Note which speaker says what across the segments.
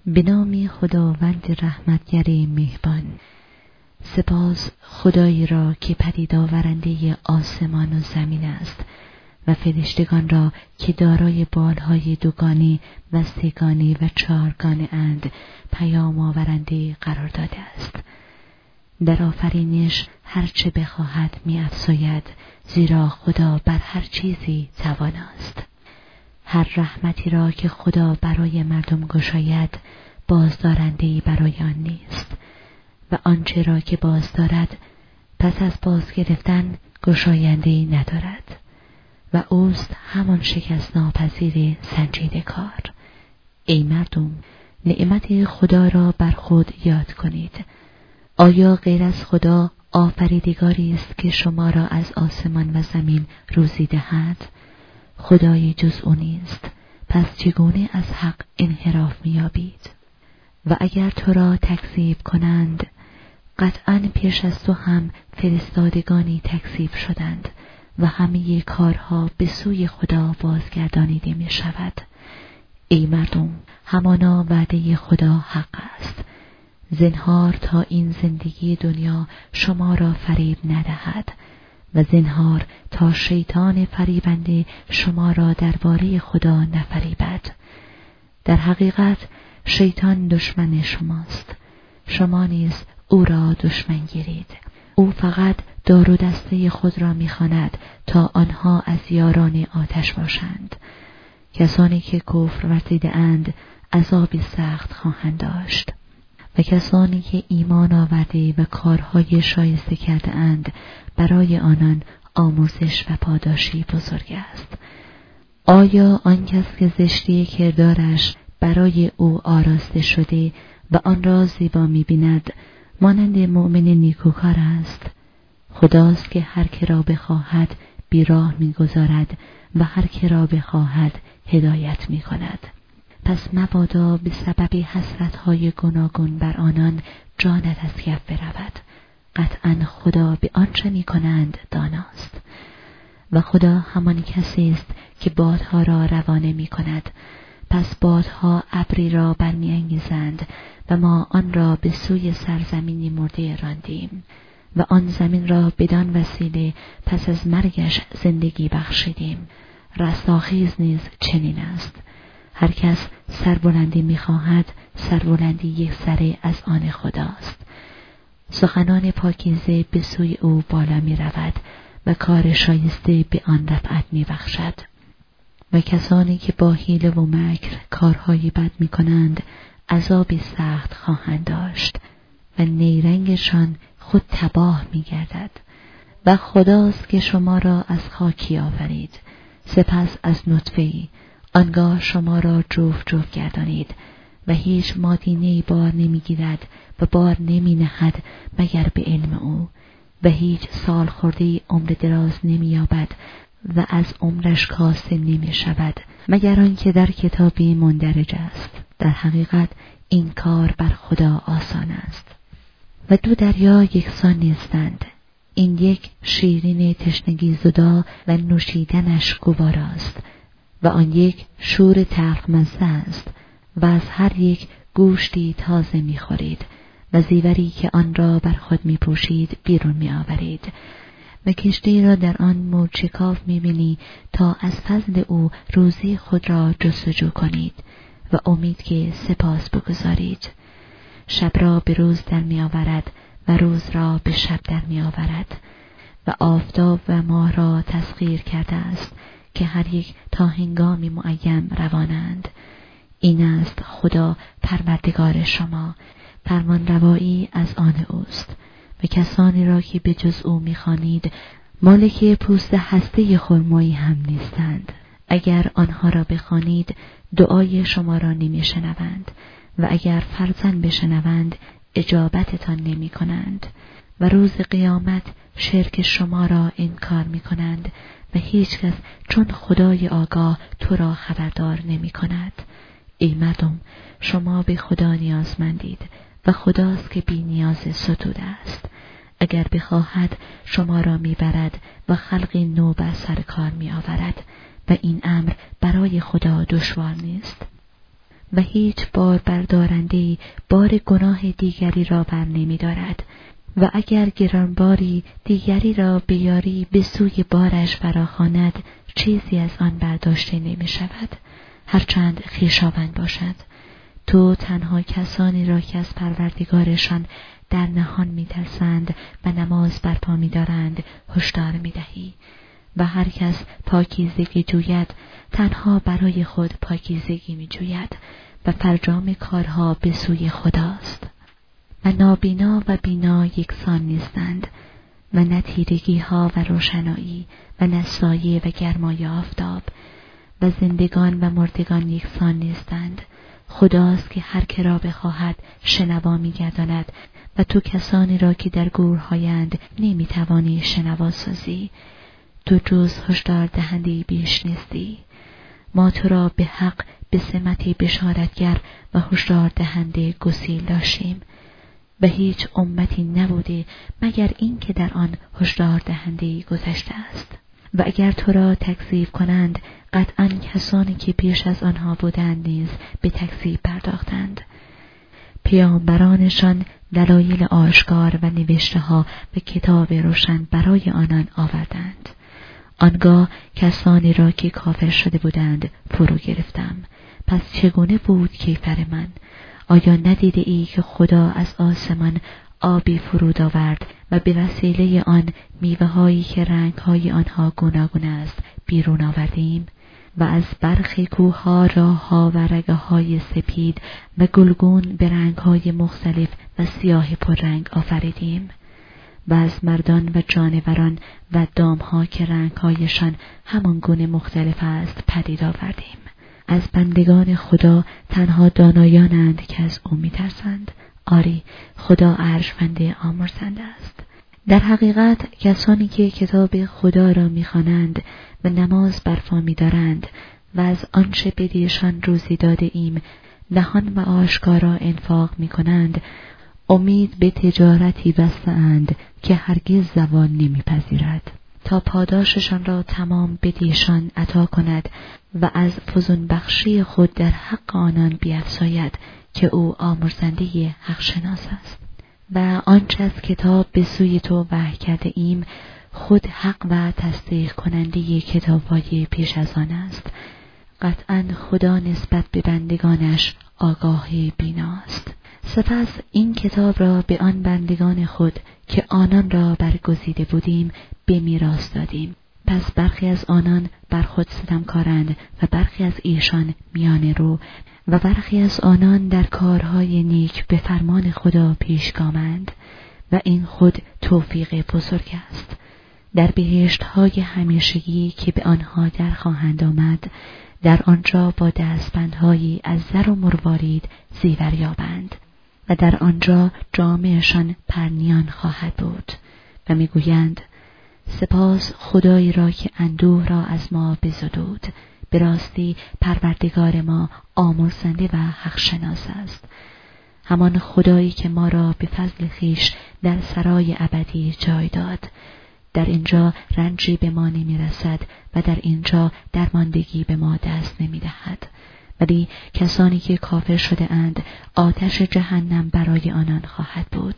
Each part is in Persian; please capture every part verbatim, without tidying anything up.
Speaker 1: به نام خداوند رحمتگر مهربان. سپاس خدایی را که پدید آورنده آسمان و زمین است و فرشتگان را که دارای بالهای دوگانه و سه‌گانه و چهارگانه اند پیام آورنده قرار داده است. در آفرینش هر چه بخواهد می افزاید، زیرا خدا بر هر چیزی تواناست. هر رحمتی را که خدا برای مردم گشاید، بازدارنده‌ای برای آن نیست و آنچه را که باز دارد پس از باز گرفتن گشاینده‌ای ندارد و اوست همان شکست ناپذیر سنجیده کار. ای مردم، نعمت خدا را بر خود یاد کنید. آیا غیر از خدا آفریدگاری است که شما را از آسمان و زمین روزی دهد؟ خدای جز او نیست، پس چگونه از حق انحراف می‌یابید؟ و اگر تو را تکذیب کنند، قطعاً پیش از تو هم فرستادگانی تکذیب شدند و همه کارها به سوی خدا بازگردانیده می شود. ای مردم، همانا وعده خدا حق است. زنهار تا این زندگی دنیا شما را فریب ندهد و زنهار تا شیطان فریبنده شما را درباره خدا نفریبد. در حقیقت شیطان دشمن شماست، شما نیز او را دشمن گیرید. او فقط دار و دسته خود را می‌خواند تا آنها از یاران آتش باشند. کسانی که کفر ورزیده اند عذابی سخت خواهند داشت و کسانی که ایمان آورده و کارهای شایسته کرده اند برای آنان آموزش و پاداشی بزرگ است. آیا آن کس که زشتی کردارش برای او آراسته شده و آن را زیبا می‌بیند مانند مؤمن نیکوکار است؟ خداست که هر که را بخواهد بیراه می‌گذارد و هر که را بخواهد هدایت می‌کند. پس مبادا به سبب حسرت‌های گوناگون بر آنان جانت از کف برود. قطعاً خدا به آنچه می‌کنند داناست. و خدا همان کسی است که بادها را روانه می‌کند. پس بادها ابری را برمی‌انگیزند و ما آن را به سوی سرزمینی مرده راندیم و آن زمین را بدان وسیله پس از مرگش زندگی بخشیدیم. رستاخیز نیز چنین است. هر کس سربلندی می‌خواهد، سربلندی یک سره از آن خداست. سخنان پاکیزه به سوی او بالا می‌رود و کار شایسته به آن رفعت می‌بخشد. و کسانی که با حیله و مکر کارهای بد می‌کنند عذابی سخت خواهند داشت و نیرنگشان خود تباه می‌گردد. و خداست که شما را از خاکی آورید، سپس از نطفه‌ای، آنگاه شما را جفت جفت گردانید و هیچ مادینه‌ای بار نمی‌گیرد و بار نمی‌نهد مگر به علم او و هیچ سال خورده‌ای عمر دراز نمی‌یابد و از عمرش کاسته نمی‌شود مگر آنکه در کتابی مندرج است. در حقیقت این کار بر خدا آسان است. و دو دریا یکسان نیستند، این یک شیرین تشنگی زدا و نوشیدنش گواراست و آن یک شور تلخ مزه است و از هر یک گوشتی تازه می‌خورید و زیوری که آن را بر خود می‌پوشید بیرون می‌آورید و کشتی را در آن موج شکاف می‌بینی تا از فضل او روزی خود را جستجو کنید و امید که سپاس بگذارید. شب را به روز در می‌آورد و روز را به شب در می‌آورد و آفتاب و ماه را تسخیر کرده است که هر یک تا هنگامی معین روانند. این است خدا پروردگار شما، فرمان روایی از آن اوست و کسانی را که به جز او می‌خوانید مالک پوست هسته خرمایی هم نیستند. اگر آنها را بخوانید دعای شما را نمی‌شنوند و اگر فرزن بشنوند اجابتتان نمی‌کنند و روز قیامت شرک شما را انکار می‌کنند و هیچ کس چون خدای آگاه تو را خبردار نمی‌کند. ای مردم، شما به خدا نیازمندید و خداست که بی نیاز ستوده است. اگر بخواهد شما را میبرد و خلقی نو بر سر کار میآورد و این امر برای خدا دشوار نیست. و هیچ بار بردارنده‌ای بار گناه دیگری را بر نمی دارد و اگر گرانباری دیگری را بیاری به سوی بارش فراخواند چیزی از آن برداشته نمی شود، هرچند خویشاوند باشد. تو تنها کسانی را که از پروردگارشان در نهان می ترسند و نماز برپا می دارند هشدار می دهی و هر کس پاکیزگی جوید تنها برای خود پاکیزگی می جوید و فرجام کارها به سوی خداست. و نابینا و بینا یکسان نیستند و نه تیرگی ها و روشنایی و نه سایه و گرمای آفتاب و زندگان و مردگان یکسان نیستند. خداست که هر که را بخواهد شنوا می‌گرداند و تو کسانی را که در گورهایند نمی‌توانی شنوا سازی. تو جز هشدار دهنده بیش نیستی. ما تو را به حق به سمتی بشارتگر و هشدار دهنده گسیل داشتیم و هیچ امتی نبوده مگر این که در آن هشدار دهنده گذشته است. و اگر تو را تکذیب کنند قطعاً کسانی که پیش از آنها بودند نیز به تکذیب پرداختند. پیامبرانشان دلایل آشکار و نوشته ها و کتاب روشن برای آنان آوردند. آنگاه کسانی را که کافر شده بودند فرو گرفتم. پس چگونه بود کیفر من؟ آیا ندیده ای که خدا از آسمان آبی فرود آورد و به وسیله آن میوه هایی که رنگ های آنها گوناگون است بیرون آوردیم و از برخی کوه ها راه ها و رگه های سپید و گلگون به رنگ های مختلف و سیاه پررنگ آفریدیم و از مردان و جانوران و دام ها که رنگ هایشان همان گونه مختلف است پدید آوردیم. از بندگان خدا تنها دانایانند که از او می‌ترسند. آری، خدا ارجمند آمرزنده است. در حقیقت کسانی که کتاب خدا را می‌خوانند و نماز برپا می‌دارند و از آنچه بدیشان روزی داده ایم نهان و آشکارا انفاق می‌کنند، امید به تجارتی بسته‌اند که هرگز زوال نمی‌پذیرد تا پاداششان را تمام بدیشان عطا کند و از فزون بخشی خود در حق آنان بیفزاید که او آمرزنده حق شناس است. و آنچه از کتاب به سوی تو وحی کرده ایم خود حق و تصدیق کننده کتاب‌های پیش از آن است. قطعاً خدا نسبت به بندگانش آگاه بیناست. سپس این کتاب را به آن بندگان خود که آنان را برگزیده بودیم به میراث دادیم. پس برخی از آنان بر خود ستمکارند و برخی از ایشان میانه رو و برخی از آنان در کارهای نیک به فرمان خدا پیشگامند و این خود توفیق بزرگ است. در بهشت‌های همیشگی که به آنها در خواهند آمد، در آنجا با دستبندهایی از زر و مروارید زیور یابند و در آنجا جامهشان پرنیان خواهد بود و میگویند سپاس خدایی را که اندوه را از ما بزدود. به راستی پروردگار ما آمرزنده و حق شناس است. همان خدایی که ما را به فضل خویش در سرای ابدی جای داد. در اینجا رنجی به ما نمی رسد و در اینجا درماندگی به ما دست نمی دهد. ولی کسانی که کافر شده اند آتش جهنم برای آنان خواهد بود.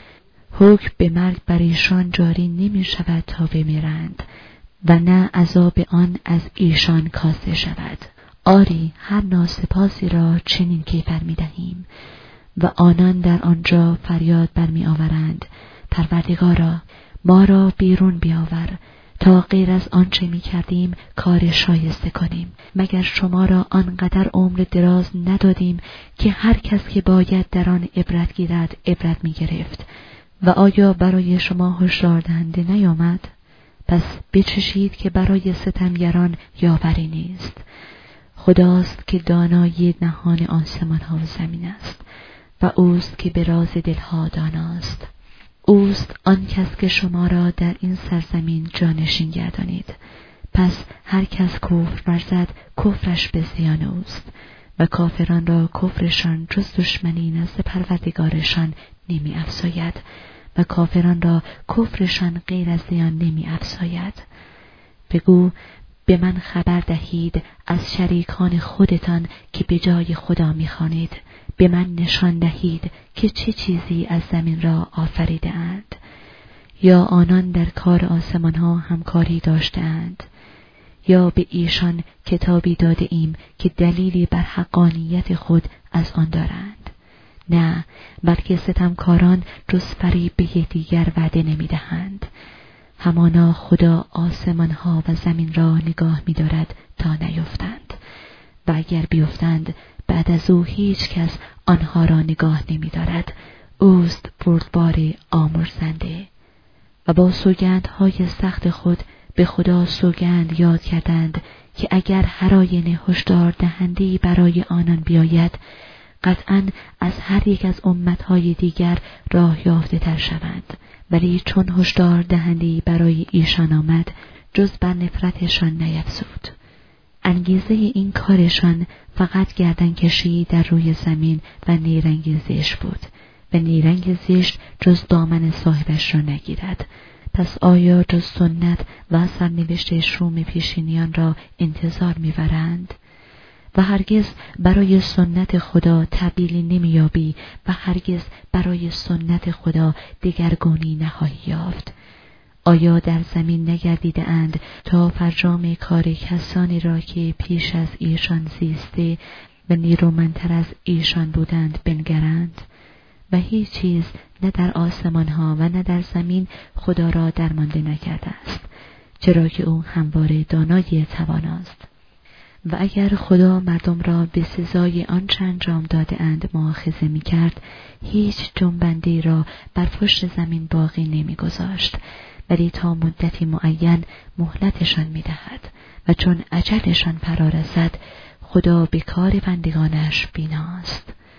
Speaker 1: حکم به مرگ بر ایشان جاری نمی شود تا بمیرند و نه عذاب آن از ایشان کاسته شود. آری، هر ناسپاسی را چنین کیفر می دهیم و آنان در آنجا فریاد برمی آورند پروردگارا ما را بیرون بیاور تا غیر از آنچه می کردیم کار شایسته کنیم. مگر شما را آنقدر عمر دراز ندادیم که هر کس که باید در آن عبرت گیرد عبرت می گرفت و آیا برای شما هشدار دهنده نیامد؟ پس بچشید که برای ستمگران یاوری نیست. خداست که دانای نهان آسمان ها و زمین است و اوست که به راز دلها داناست. اوست آن کس که شما را در این سرزمین جانشین گردانید. پس هر کس کفر ورزد کفرش به زیان اوست و کافران را کفرشان جز دشمنی نزد پروردگارشان نمی افزاید و کافران را کفرشان غیر از زیان نمی افزاید. بگو به من خبر دهید از شریکان خودتان که به جای خدا می‌خوانید. به من نشان دهید که چه چیزی از زمین را آفریده اند. یا آنان در کار آسمان ها همکاری داشته اند، یا به ایشان کتابی داده ایم که دلیلی بر حقانیت خود از آن دارند. نه، بلکه ستمکاران جز فریب به یکدیگر وعده نمی دهند. همانا خدا آسمان ها و زمین را نگاه می دارد تا نیفتند، و اگر بیفتند بعد از او هیچ کس آنها را نگاه نمی دارد. اوست بردبار آمرزنده. و با سوگندهای سخت خود به خدا سوگند یاد کردند که اگر هر آینه هشدار دهنده‌ای برای آنان بیاید، قطعاً از هر یک از امتهای دیگر راه یافته تر شوند. ولی چون هشدار دهنده‌ای برای ایشان آمد، جز بر نفرتشان نیفزود. انگیزه این کارشان فقط گردنکشی در روی زمین و نیرنگ زشت بود، و نیرنگ زشت جز دامن صاحبش را نگیرد. پس آیا جز سنت و سرنوشت شوم پیشینیان را انتظار می‌برند؟ و هرگز برای سنت خدا تبدیلی نمی‌یابی و هرگز برای سنت خدا دگرگونی نخواهی یافت. آیا در زمین نگردیده اند تا فرجام کار کسانی را که پیش از ایشان زیسته و نیرومندتر از ایشان بودند بنگرند؟ و هیچ چیز نه در آسمان ها و نه در زمین خدا را درمانده نکرده است، چرا که او همواره دانای تواناست. و اگر خدا مردم را به سزای آنچه انجام داده اند مؤاخذه می کرد، هیچ جنبنده‌ای را بر پشت زمین باقی نمی گذاشت، ولی تا مدتی معین مهلتشان می دهد و چون اجلشان فرا رسد خدا به کار بندگانش بیناست.